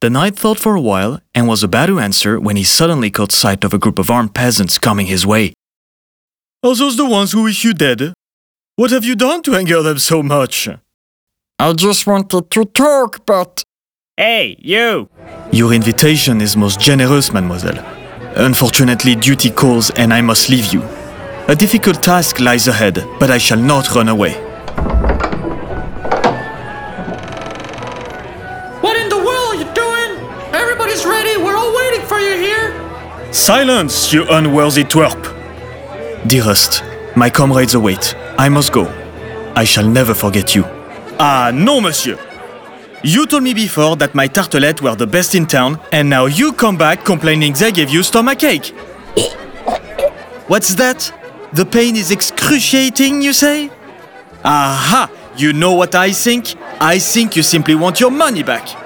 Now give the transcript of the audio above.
The knight thought for a while and was about to answer when he suddenly caught sight of a group of armed peasants coming his way. Are those the ones who wish you dead? What have you done to anger them so much? I just wanted to talk, but... Hey, you! Your invitation is most generous, mademoiselle. Unfortunately, duty calls and I must leave you. A difficult task lies ahead, but I shall not run away. What in the world are you doing? Everybody's ready, we're all waiting for you here. Silence, you unworthy twerp! Dearest, my comrades await. I must go. I shall never forget you. Ah, non, monsieur! You told me before that my tartelettes were the best in town, and now you come back complaining they gave you stomachache. What's that? The pain is excruciating, you say? Aha! You know what I think? I think you simply want your money back.